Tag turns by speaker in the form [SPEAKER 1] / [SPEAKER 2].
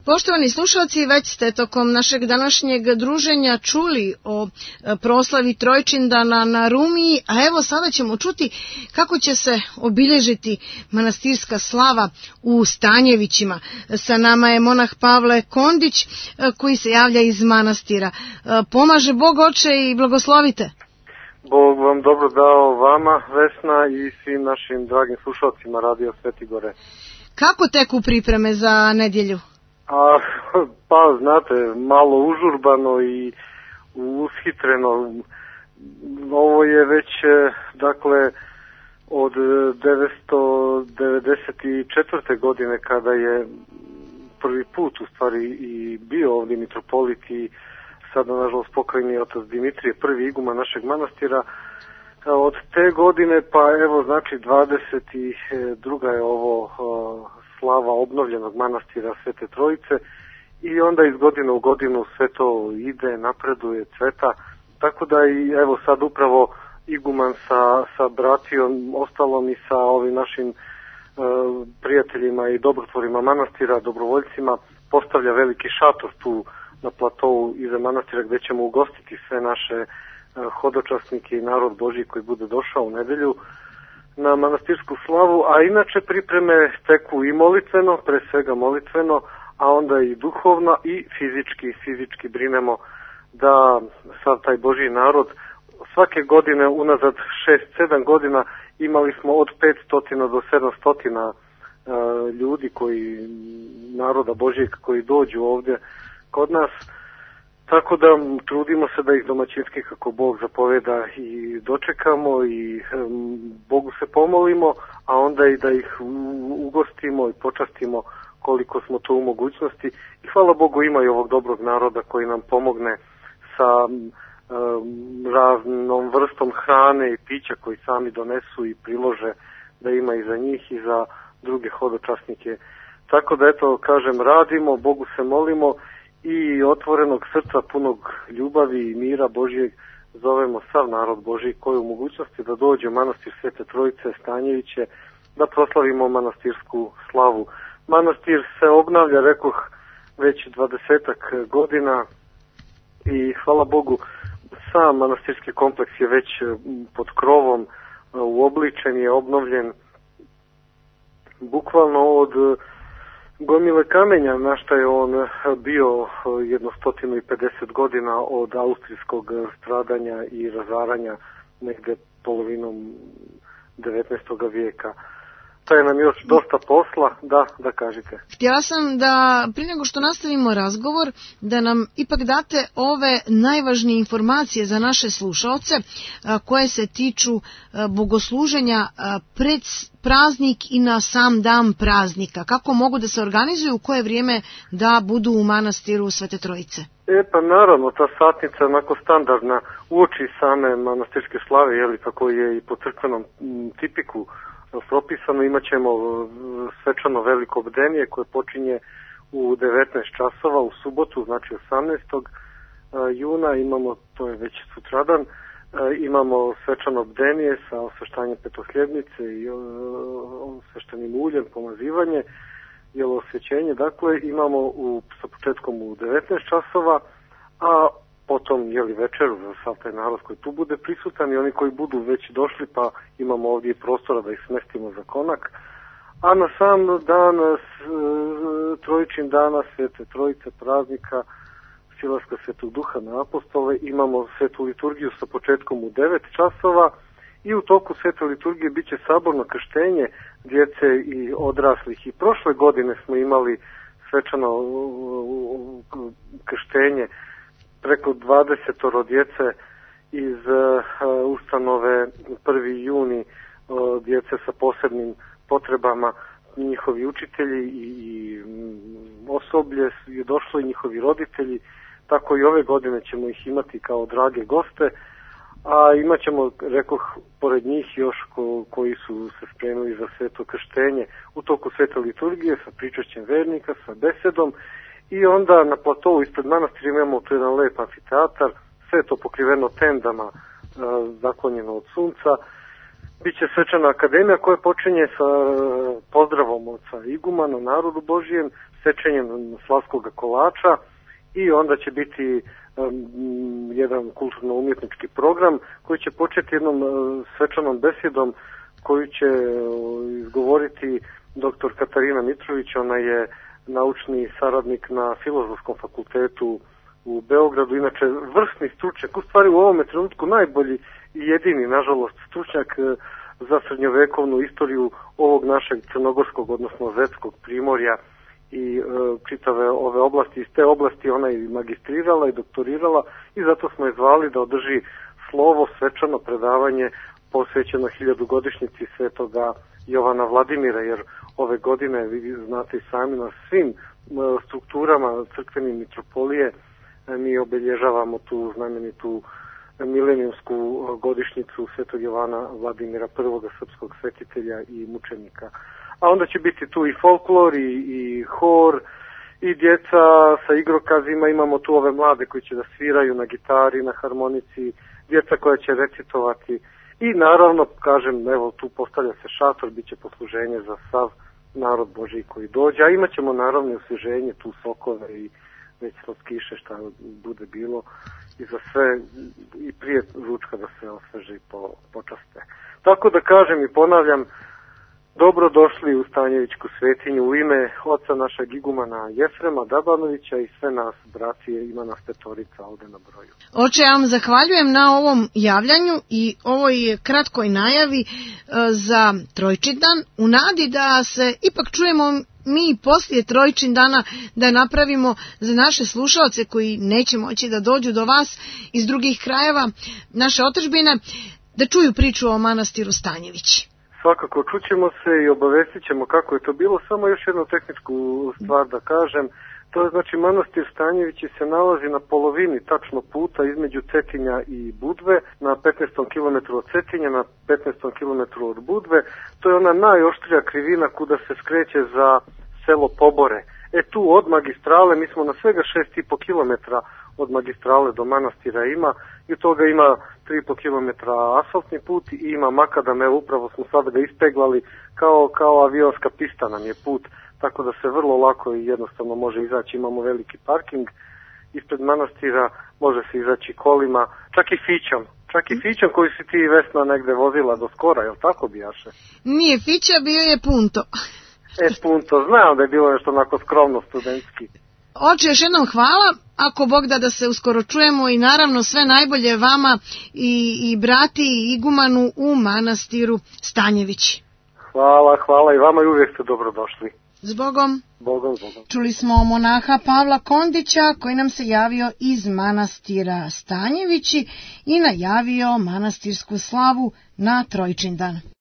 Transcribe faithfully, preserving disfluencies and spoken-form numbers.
[SPEAKER 1] Poštovani slušalci, već ste tokom našeg današnjeg druženja čuli o proslavi Trojčindana na Rumiji, a evo sada ćemo čuti kako će se obilježiti manastirska slava u Stanjevićima. Sa nama je monah Pavle Kondić koji se javlja iz manastira. Pomaže Bog, oče, i blagoslovite.
[SPEAKER 2] Bog vam dobro dao, vama, Vesna, i svim našim dragim slušalcima Radio Svetigore.
[SPEAKER 1] Kako teku pripreme za nedjelju?
[SPEAKER 2] A, pa, znate, malo užurbano i ushitreno. Ovo je već, dakle, od devetsto devedeset četvrte. godine kada je prvi put u stvari i bio ovdje mitropolit i sada, nažalost, pokojni otac Dimitrije, prvi iguman našeg manastira. Od te godine, pa evo, znači, dvadeset druga je ovo slava obnovljenog manastira Svete Trojice i onda iz godine u godinu sve to ide, napreduje, cveta, tako da i evo sad upravo iguman sa, sa bratijom, ostalom i sa ovim našim e, prijateljima i dobrotvorima manastira, dobrovoljcima, postavlja veliki šator tu na platovu iza manastira gdje ćemo ugostiti sve naše e, hodočasnike i narod Božji koji bude došao u nedelju na manastirsku slavu, a inače pripreme teku i molitveno, pre svega molitveno, a onda i duhovno i fizički, fizički brinemo da sav taj Božji narod, svake godine unazad šest sedam godina imali smo od petsto do sedamsto uh, ljudi koji, naroda Božjeg koji dođu ovdje kod nas. Tako da trudimo se da ih domaćinski kako Bog zapoveda i dočekamo i um, Bogu se pomolimo, a onda i da ih ugostimo i počastimo koliko smo to u mogućnosti. I hvala Bogu ima i ovog dobrog naroda koji nam pomogne sa um, raznom vrstom hrane i pića koji sami donesu i prilože da ima i za njih i za druge hodočasnike. Tako da eto, kažem, radimo, Bogu se molimo i otvorenog srca punog ljubavi i mira Božjeg zovemo sav narod Božji koji je u mogućnosti da dođe u manastir Svete Trojice, Stanjeviće, da proslavimo manastirsku slavu. Manastir se obnavlja, rekoh, već dvadesetak godina i hvala Bogu, sam manastirski kompleks je već pod krovom, uobličen je, obnovljen, bukvalno od gomile kamenja, na što je on bio jedno stotinu i pedeset godina od austrijskog stradanja i razaranja negde polovinom devetnaestog vijeka. To je nam još dosta posla, da, da kažete.
[SPEAKER 1] Htjela sam da, prije nego što nastavimo razgovor, da nam ipak date ove najvažnije informacije za naše slušaoce koje se tiču bogosluženja pred praznik i na sam dan praznika. Kako mogu da se organizuju, u koje vrijeme da budu u manastiru Svete Trojice?
[SPEAKER 2] E pa naravno, ta satnica onako standardna uoči same manastirske slave, jeli, kako je i po crkvenom tipiku propisano, imat ćemo svečano veliko bdenje koje počinje u devetnaest časova u subotu, znači osamnaestog juna, imamo, to je već sutradan, imamo svečano bdenje sa osveštanjem petohljebnice i osveštanim uljem, pomazivanje, jelosvećenje, dakle imamo u, sa početkom u devetnaest časova, a potom jeli večeru za sav taj narod koji tu bude prisutan i oni koji budu već došli, pa imamo ovdje prostora da ih smestimo za konak. A na sam dan, trojičin dana Svete Trojice, praznika silaska Svetog Duha na apostole, imamo svetu liturgiju sa početkom u devet časova i u toku svete liturgije bit će saborno krštenje djece i odraslih. I prošle godine smo imali svečano krštenje preko dvadesetoro djece iz uh, ustanove prvi juni, uh, djece sa posebnim potrebama, njihovi učitelji i, i osoblje je došlo i njihovi roditelji, tako i ove godine ćemo ih imati kao drage goste, a imat ćemo, rekoh, pored njih još ko, koji su se spremili za sveto krštenje u toku svete liturgije sa pričašćem vernika, sa besedom. I onda na platovu ispred manastira imamo tu jedan lep amfiteatar, sve to pokriveno tendama, e, zaklonjeno od sunca. Biće svečana akademija koja počinje sa pozdravom oca igumana narodu Božijem, sečenjem slavskog kolača i onda će biti um, jedan kulturno-umjetnički program koji će početi jednom uh, svečanom besjedom koju će uh, izgovoriti doktor Katarina Mitrović. Ona je naučni saradnik na Filozofskom fakultetu u Beogradu, inače vrsni stručnjak, u stvari u ovome trenutku najbolji i jedini, nažalost, stručnjak za srednjovekovnu istoriju ovog našeg crnogorskog, odnosno zetskog primorja i e, čitave ove oblasti. Iz te oblasti ona je magistrirala i doktorirala i zato smo je zvali da održi slovo, svečano predavanje posvećeno hiljadugodišnjici svetoga Jovana Vladimira, jer ove godine, vi znate i sami, na svim e, strukturama crkvene mitropolije e, mi obelježavamo tu znamenitu milenijumsku godišnjicu svetog Jovana Vladimira, prvoga srpskog svetitelja i mučenika. A onda će biti tu i folklor i, i hor i djeca sa igrokazima, imamo tu ove mlade koji će da sviraju na gitari, na harmonici, djeca koja će recitovati i naravno, kažem, evo tu postavlja se šator, bit će posluženje za sav narod Božji koji dođe, a imat ćemo naravno osvježenje, tu sokove i već slatkiše šta bude bilo i za sve i prije ručka da se osveže i po, počaste. Tako da kažem i ponavljam, dobro došli u Stanjevićku svetinju u ime oca našeg igumana Jefrema Dabanovića i sve nas, bracije, ima nas petorica ovde na broju.
[SPEAKER 1] Oče, ja vam zahvaljujem na ovom javljanju i ovoj kratkoj najavi e, za Trojčindan, u nadi da se ipak čujemo mi poslije Trojčindana, da napravimo za naše slušalce koji neće moći da dođu do vas iz drugih krajeva naše otadžbine, da čuju priču o manastiru Stanjević.
[SPEAKER 2] Svakako, čućemo se i obavestit ćemo kako je to bilo. Samo još jednu tehničku stvar da kažem. To je znači manastir Stanjevići se nalazi na polovini tačno puta između Cetinja i Budve, na petnaestom kilometru od Cetinja, na petnaestom kilometru od Budve. To je ona najoštrija krivina kuda se skreće za selo Pobore. E tu od magistrale, mi smo na svega šest i po kilometra od magistrale do manastira ima i od toga ima tri i po kilometra asfaltni put i ima makadam, evo upravo smo sada ga ispeglali, kao, kao avionska pista nam je put, tako da se vrlo lako i jednostavno može izaći, imamo veliki parking ispred manastira, može se izaći kolima, čak i fićom, čak i fićom koji si ti, Vesna, negde vozila do skora, je li tako bijaše?
[SPEAKER 1] Nije fića, bio je punto.
[SPEAKER 2] E, punto, znam da je bilo nešto onako skromno studentski.
[SPEAKER 1] Oče, još jednom hvala, ako Bog da da se uskoro čujemo i naravno sve najbolje vama i, i brati i igumanu u manastiru Stanjevići.
[SPEAKER 2] Hvala, hvala i vama i uvijek ste dobrodošli.
[SPEAKER 1] Zbogom.
[SPEAKER 2] Bogom, zbogom.
[SPEAKER 1] Čuli smo monaha Pavla Kondića koji nam se javio iz manastira Stanjevići i najavio manastirsku slavu na Trojčindan.